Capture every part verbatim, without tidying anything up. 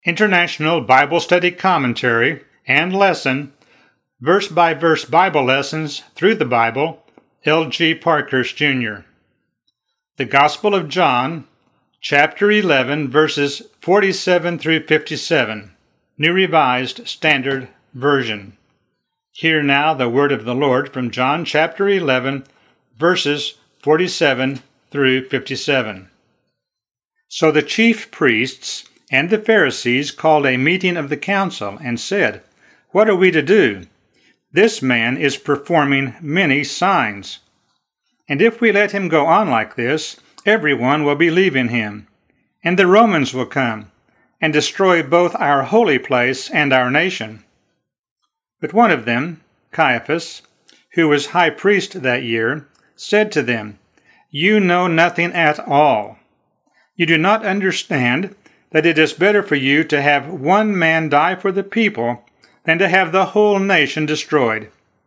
International Bible Study Commentary and Lesson, Verse-by-Verse Bible Lessons Through the Bible, L G Parkhurst, Junior The Gospel of John, chapter eleven, verses forty-seven through fifty-seven, New Revised Standard Version. Hear now the word of the Lord from John chapter eleven, verses forty-seven through fifty-seven. So the chief priests and the Pharisees called a meeting of the council and said, "What are we to do? This man is performing many signs. And if we let him go on like this, everyone will believe in him. And the Romans will come and destroy both our holy place and our nation." But one of them, Caiaphas, who was high priest that year, said to them, "You know nothing at all. You do not understand that it is better for you to have one man die for the people than to have the whole nation destroyed."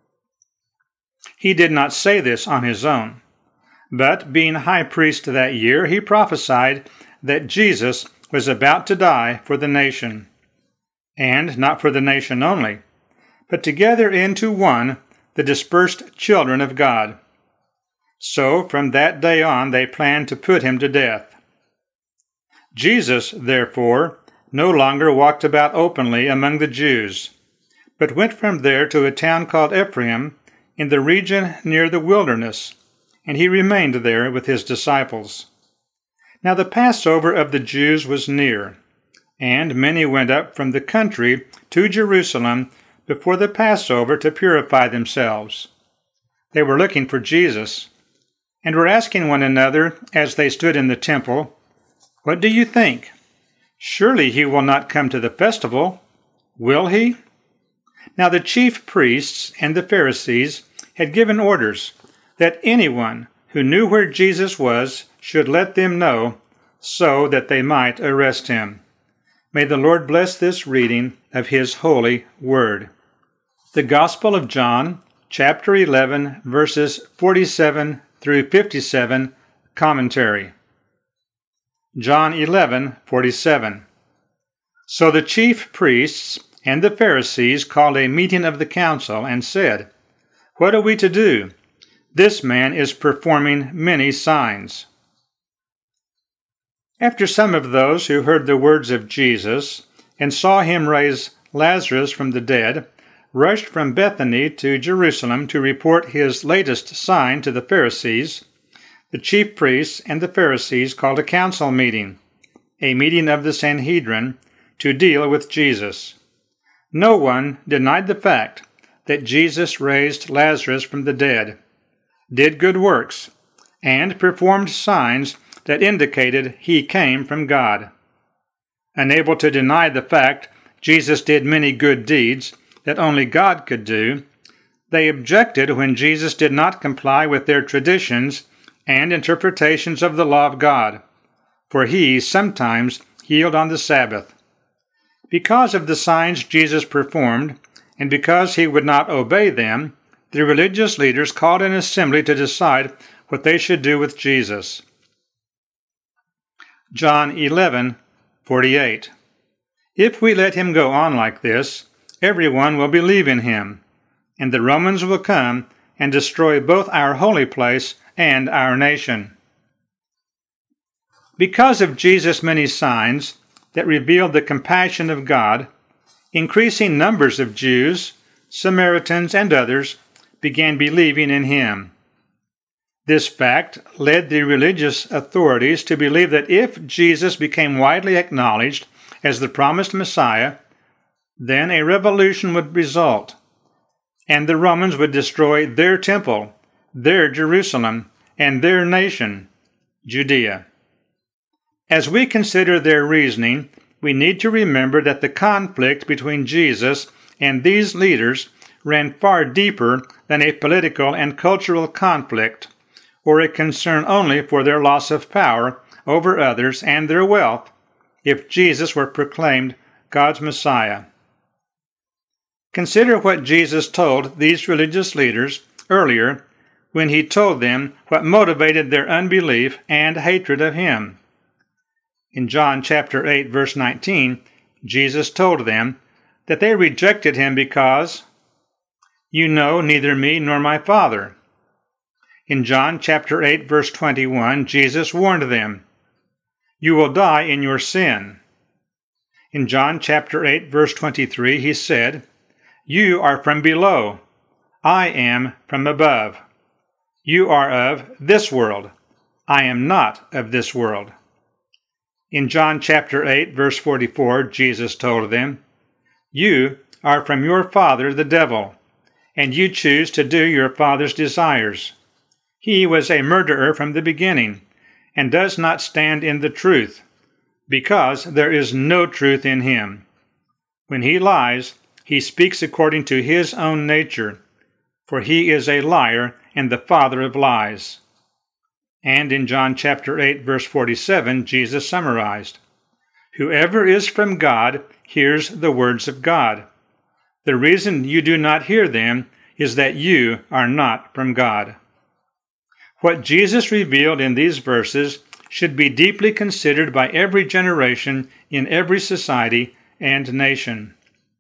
He did not say this on his own, but being high priest that year, he prophesied that Jesus was about to die for the nation, and not for the nation only, but to gather into one the dispersed children of God. So from that day on they planned to put him to death. Jesus, therefore, no longer walked about openly among the Jews, but went from there to a town called Ephraim in the region near the wilderness, and he remained there with his disciples. Now the Passover of the Jews was near, and many went up from the country to Jerusalem before the Passover to purify themselves. They were looking for Jesus, and were asking one another as they stood in the temple, "What do you think? Surely he will not come to the festival, will he?" Now the chief priests and the Pharisees had given orders that anyone who knew where Jesus was should let them know, so that they might arrest him. May the Lord bless this reading of his holy word. The Gospel of John, chapter eleven, verses forty-seven through fifty-seven, commentary. John eleven, forty-seven. So the chief priests and the Pharisees called a meeting of the council and said, "What are we to do? This man is performing many signs." After some of those who heard the words of Jesus and saw him raise Lazarus from the dead rushed from Bethany to Jerusalem to report his latest sign to the Pharisees, the chief priests and the Pharisees called a council meeting, a meeting of the Sanhedrin, to deal with Jesus. No one denied the fact that Jesus raised Lazarus from the dead, did good works, and performed signs that indicated he came from God. Unable to deny the fact Jesus did many good deeds that only God could do, they objected when Jesus did not comply with their traditions and interpretations of the law of God, for he sometimes healed on the Sabbath. Because of the signs Jesus performed, and because he would not obey them, the religious leaders called an assembly to decide what they should do with Jesus. John eleven, forty-eight. If we let him go on like this, everyone will believe in him, and the Romans will come and destroy both our holy place and our nation. Because of Jesus' many signs that revealed the compassion of God, increasing numbers of Jews, Samaritans, and others began believing in him. This fact led the religious authorities to believe that if Jesus became widely acknowledged as the promised Messiah, then a revolution would result, and the Romans would destroy their temple, their Jerusalem, and their nation, Judea. As we consider their reasoning, we need to remember that the conflict between Jesus and these leaders ran far deeper than a political and cultural conflict, or a concern only for their loss of power over others and their wealth if Jesus were proclaimed God's Messiah. Consider what Jesus told these religious leaders earlier when he told them what motivated their unbelief and hatred of him. In John chapter eight, verse nineteen, Jesus told them that they rejected him because, "You know neither me nor my Father." In John chapter eight, verse twenty-one, Jesus warned them, "You will die in your sin." In John chapter eight, verse twenty-three, he said, "You are from below. I am from above. You are of this world. I am not of this world." In John chapter eight, verse forty-four, Jesus told them, "You are from your father the devil, and you choose to do your father's desires. He was a murderer from the beginning, and does not stand in the truth, because there is no truth in him. When he lies, he speaks according to his own nature, for he is a liar and the father of lies." And in John chapter eight, verse forty-seven, Jesus summarized, "Whoever is from God hears the words of God. The reason you do not hear them is that you are not from God." What Jesus revealed in these verses should be deeply considered by every generation in every society and nation.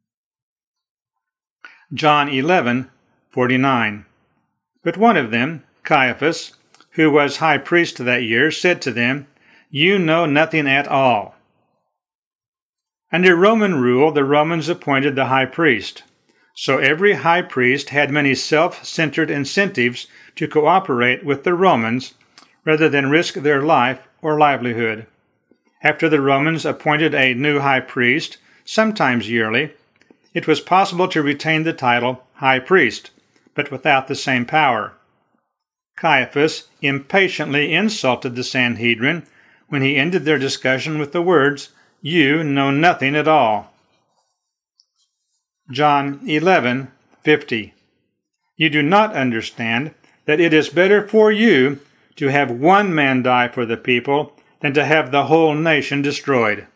John eleven, forty-nine. But one of them, Caiaphas, who was high priest that year, said to them, "You know nothing at all." Under Roman rule, the Romans appointed the high priest, so every high priest had many self-centered incentives to cooperate with the Romans rather than risk their life or livelihood. After the Romans appointed a new high priest, sometimes yearly, it was possible to retain the title high priest, but without the same power. Caiaphas impatiently insulted the Sanhedrin when he ended their discussion with the words, "You know nothing at all." John eleven, fifty. You do not understand that it is better for you to have one man die for the people than to have the whole nation destroyed.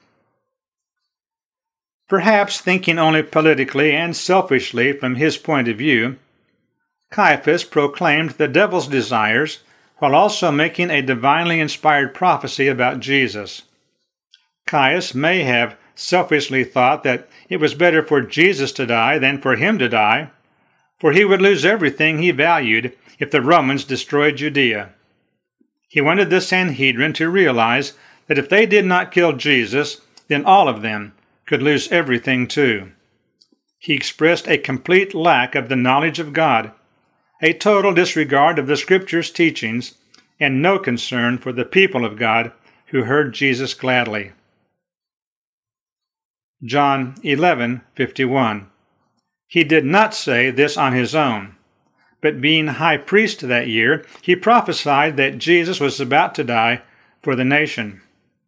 Perhaps thinking only politically and selfishly from his point of view, Caiaphas proclaimed the devil's desires while also making a divinely inspired prophecy about Jesus. Caiaphas may have selfishly thought that it was better for Jesus to die than for him to die, for he would lose everything he valued if the Romans destroyed Judea. He wanted the Sanhedrin to realize that if they did not kill Jesus, then all of them could lose everything too. He expressed a complete lack of the knowledge of God, a total disregard of the Scripture's teachings, and no concern for the people of God who heard Jesus gladly. John eleven, fifty-one. He did not say this on his own, but being high priest that year, he prophesied that Jesus was about to die for the nation.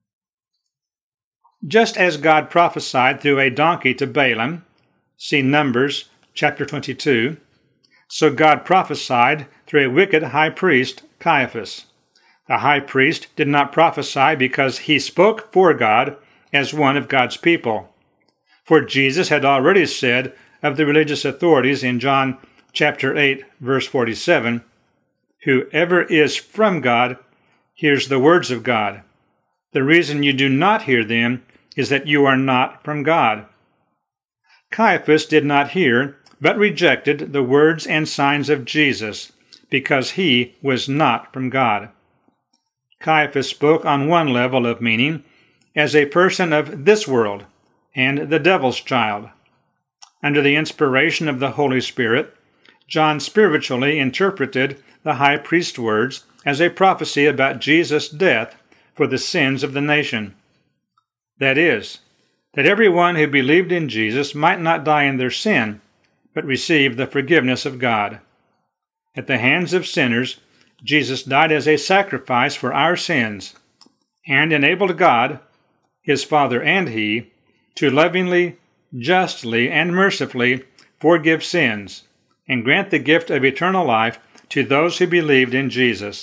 Just as God prophesied through a donkey to Balaam, see Numbers chapter twenty-two, so God prophesied through a wicked high priest, Caiaphas. The high priest did not prophesy because he spoke for God as one of God's people. For Jesus had already said of the religious authorities in John chapter eight, verse forty-seven, "Whoever is from God hears the words of God. The reason you do not hear them is that you are not from God." Caiaphas did not hear, but rejected the words and signs of Jesus, because he was not from God. Caiaphas spoke on one level of meaning as a person of this world and the devil's child. Under the inspiration of the Holy Spirit, John spiritually interpreted the high priest's words as a prophecy about Jesus' death for the sins of the nation. That is, that everyone who believed in Jesus might not die in their sin, but receive the forgiveness of God. At the hands of sinners, Jesus died as a sacrifice for our sins, and enabled God, his Father and he, to lovingly, justly, and mercifully forgive sins, and grant the gift of eternal life to those who believed in Jesus.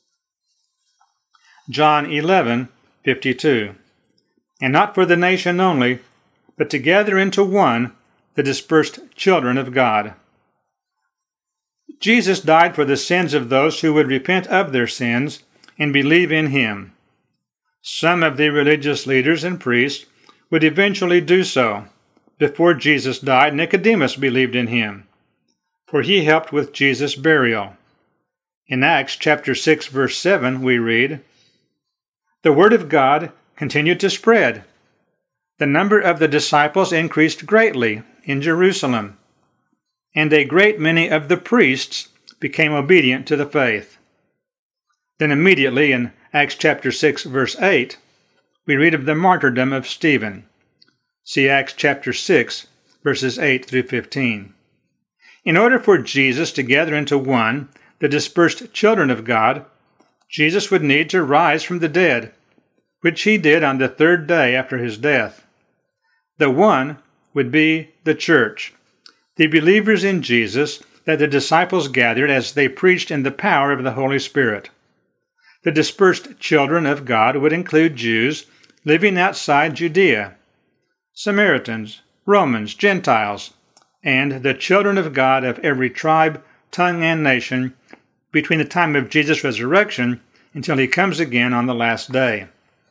John eleven, fifty-two. And not for the nation only, but to gather into one the dispersed children of God. Jesus died for the sins of those who would repent of their sins and believe in him. Some of the religious leaders and priests would eventually do so. Before Jesus died, Nicodemus believed in him, for he helped with Jesus' burial. In Acts chapter six, verse seven, we read, "The word of God continued to spread. The number of the disciples increased greatly in Jerusalem, and a great many of the priests became obedient to the faith." Then immediately in Acts chapter six, verse eight, we read of the martyrdom of Stephen. See Acts chapter six, verses eight through fifteen. In order for Jesus to gather into one the dispersed children of God, Jesus would need to rise from the dead, which he did on the third day after his death. The one would be the church, the believers in Jesus that the disciples gathered as they preached in the power of the Holy Spirit. The dispersed children of God would include Jews living outside Judea, Samaritans, Romans, Gentiles, and the children of God of every tribe, tongue, and nation between the time of Jesus' resurrection until he comes again on the last day.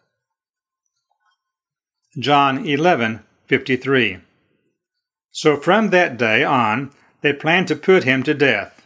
John eleven fifty-three. So from that day on, they planned to put him to death.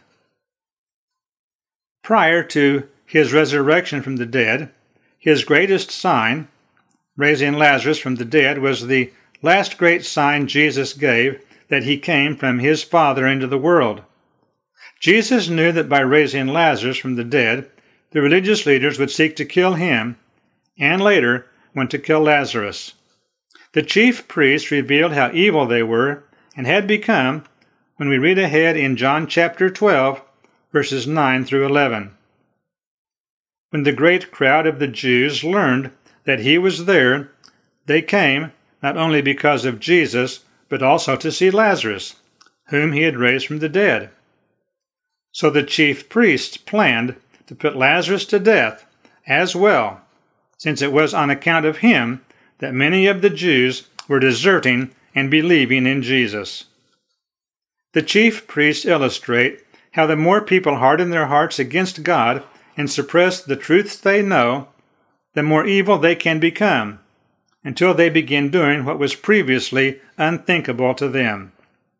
Prior to his resurrection from the dead, his greatest sign, raising Lazarus from the dead, was the last great sign Jesus gave that he came from his Father into the world. Jesus knew that by raising Lazarus from the dead, the religious leaders would seek to kill him, and later went to kill Lazarus. The chief priests revealed how evil they were and had become when we read ahead in John chapter twelve, verses nine through eleven. When the great crowd of the Jews learned that he was there, they came not only because of Jesus, but also to see Lazarus, whom he had raised from the dead. So the chief priests planned to put Lazarus to death as well, since it was on account of him that many of the Jews were deserting and believing in Jesus. The chief priests illustrate how the more people harden their hearts against God and suppress the truths they know, the more evil they can become, until they begin doing what was previously unthinkable to them.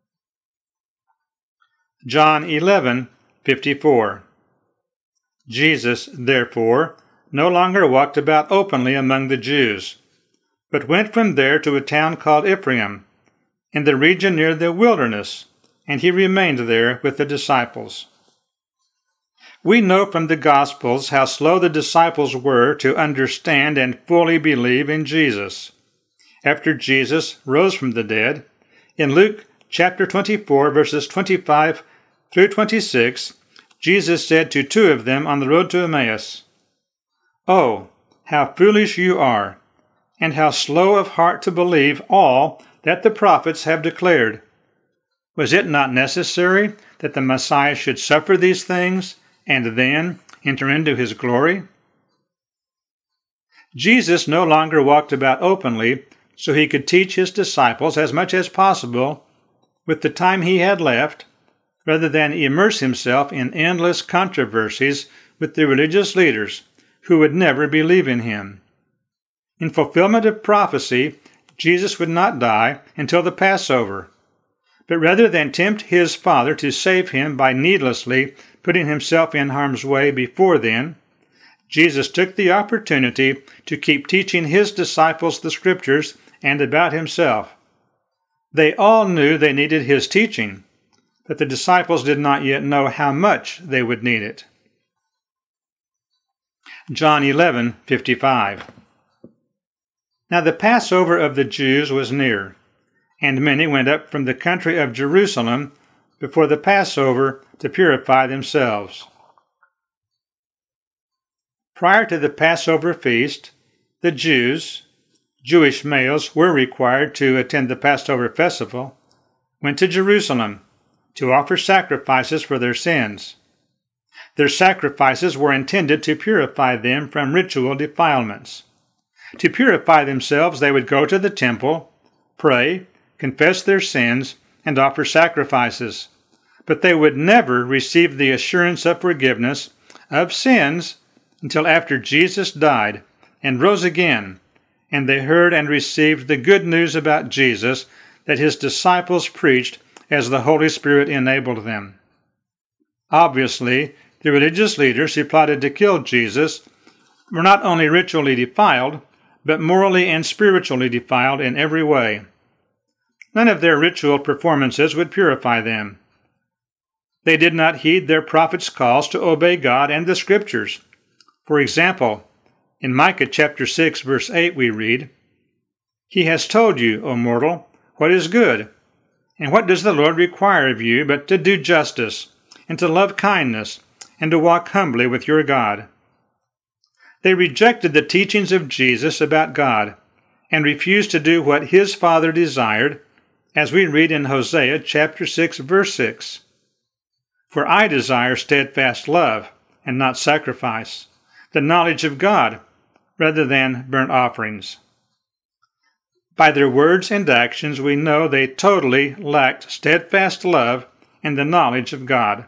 John eleven fifty-four. Jesus, therefore, no longer walked about openly among the Jews, but went from there to a town called Ephraim, in the region near the wilderness, and he remained there with the disciples. We know from the Gospels how slow the disciples were to understand and fully believe in Jesus. After Jesus rose from the dead, in Luke chapter twenty-four, verses twenty-five through twenty-six, Jesus said to two of them on the road to Emmaus, "Oh, how foolish you are, and how slow of heart to believe all that the prophets have declared. Was it not necessary that the Messiah should suffer these things, and then enter into his glory?" Jesus no longer walked about openly so he could teach his disciples as much as possible with the time he had left, rather than immerse himself in endless controversies with the religious leaders who would never believe in him. In fulfillment of prophecy, Jesus would not die until the Passover, but rather than tempt his Father to save him by needlessly putting himself in harm's way before then, Jesus took the opportunity to keep teaching his disciples the Scriptures and about himself. They all knew they needed his teaching, but the disciples did not yet know how much they would need it. John eleven fifty-five. Now the Passover of the Jews was near, and many went up from the country of Jerusalem before the Passover to purify themselves. Prior to the Passover feast, the Jews, Jewish males were required to attend the Passover festival, went to Jerusalem to offer sacrifices for their sins. Their sacrifices were intended to purify them from ritual defilements. To purify themselves, they would go to the temple, pray, confess their sins, and offer sacrifices. But they would never receive the assurance of forgiveness of sins until after Jesus died and rose again, and they heard and received the good news about Jesus that his disciples preached as the Holy Spirit enabled them. Obviously, the religious leaders who plotted to kill Jesus were not only ritually defiled, but morally and spiritually defiled in every way. None of their ritual performances would purify them. They did not heed their prophets' calls to obey God and the Scriptures. For example, in Micah chapter six, verse eight, we read, "He has told you, O mortal, what is good, and what does the Lord require of you but to do justice, and to love kindness, and to walk humbly with your God." They rejected the teachings of Jesus about God and refused to do what his Father desired, as we read in Hosea chapter six, verse six. "For I desire steadfast love, and not sacrifice, the knowledge of God, rather than burnt offerings." By their words and actions we know they totally lacked steadfast love and the knowledge of God.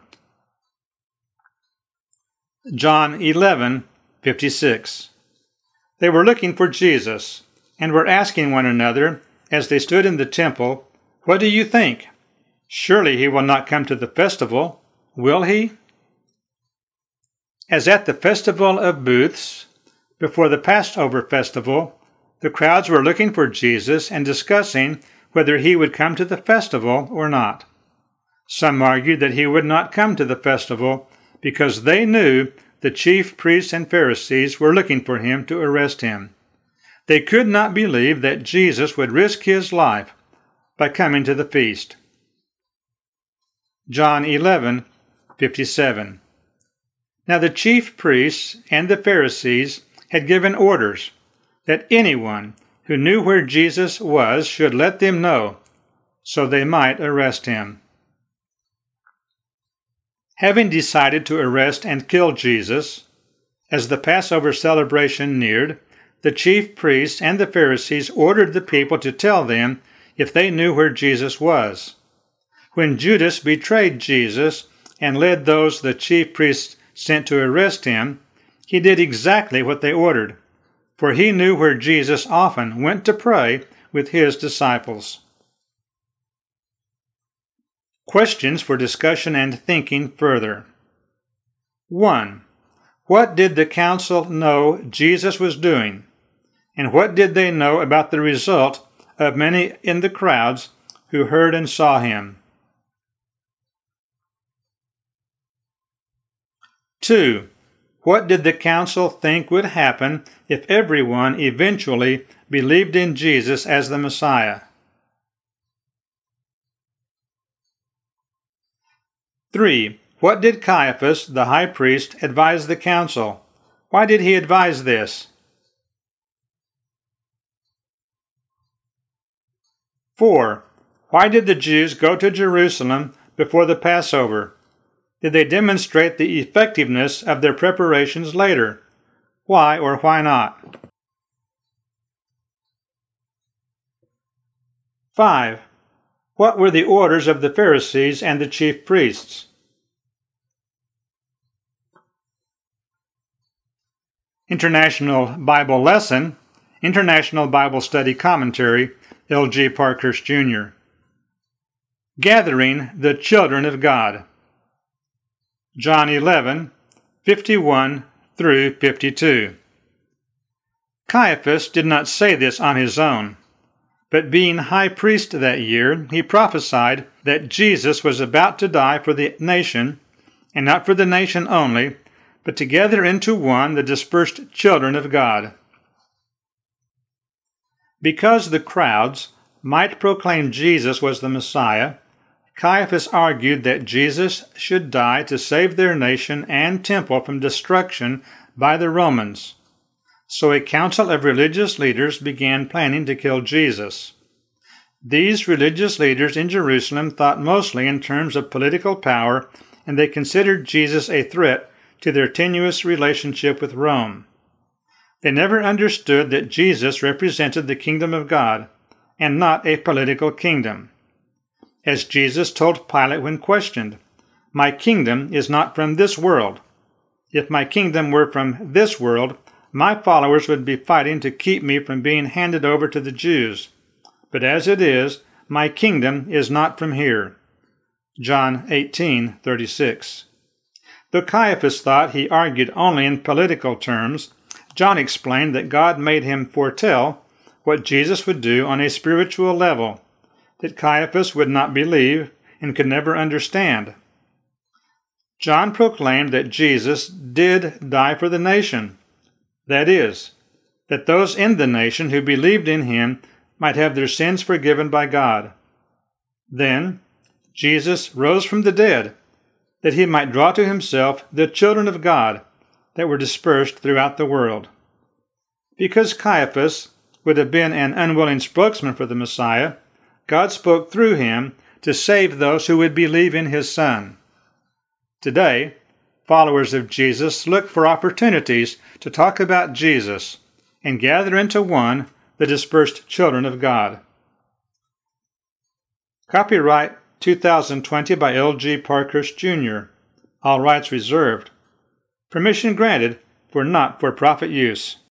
John eleven, fifty-six. They were looking for Jesus, and were asking one another, as they stood in the temple, "What do you think? Surely he will not come to the festival, will he?" As at the Festival of Booths, before the Passover festival, the crowds were looking for Jesus and discussing whether he would come to the festival or not. Some argued that he would not come to the festival because they knew the chief priests and Pharisees were looking for him to arrest him. They could not believe that Jesus would risk his life by coming to the feast. John eleven, fifty-seven. Now the chief priests and the Pharisees had given orders that anyone who knew where Jesus was should let them know, so they might arrest him. Having decided to arrest and kill Jesus, as the Passover celebration neared, the chief priests and the Pharisees ordered the people to tell them if they knew where Jesus was. When Judas betrayed Jesus and led those the chief priests sent to arrest him, he did exactly what they ordered, for he knew where Jesus often went to pray with his disciples. Questions for discussion and thinking further. one. What did the council know Jesus was doing? And what did they know about the result of many in the crowds who heard and saw him? two. What did the council think would happen if everyone eventually believed in Jesus as the Messiah? three. What did Caiaphas, the high priest, advise the council? Why did he advise this? four. Why did the Jews go to Jerusalem before the Passover? Did they demonstrate the effectiveness of their preparations later? Why or why not? five. What were the orders of the Pharisees and the chief priests? International Bible Lesson, International Bible Study Commentary, L G Parkhurst, Junior Gathering the Children of God. John eleven, fifty-one through fifty-two. Caiaphas did not say this on his own, but being high priest that year, he prophesied that Jesus was about to die for the nation, and not for the nation only, but to gather into one the dispersed children of God. Because the crowds might proclaim Jesus was the Messiah, Caiaphas argued that Jesus should die to save their nation and temple from destruction by the Romans. So a council of religious leaders began planning to kill Jesus. These religious leaders in Jerusalem thought mostly in terms of political power, and they considered Jesus a threat to their tenuous relationship with Rome. They never understood that Jesus represented the kingdom of God, and not a political kingdom. As Jesus told Pilate when questioned, "My kingdom is not from this world. If my kingdom were from this world, my followers would be fighting to keep me from being handed over to the Jews. But as it is, my kingdom is not from here. John eighteen thirty-six. Though Caiaphas thought he argued only in political terms, John explained that God made him foretell what Jesus would do on a spiritual level, that Caiaphas would not believe and could never understand. John proclaimed that Jesus did die for the nation. That is, that those in the nation who believed in him might have their sins forgiven by God. Then, Jesus rose from the dead, that he might draw to himself the children of God that were dispersed throughout the world. Because Caiaphas would have been an unwilling spokesman for the Messiah, God spoke through him to save those who would believe in his Son. Today, followers of Jesus look for opportunities to talk about Jesus and gather into one the dispersed children of God. Copyright two thousand twenty by L G Parkhurst, Junior All rights reserved. Permission granted for not-for-profit use.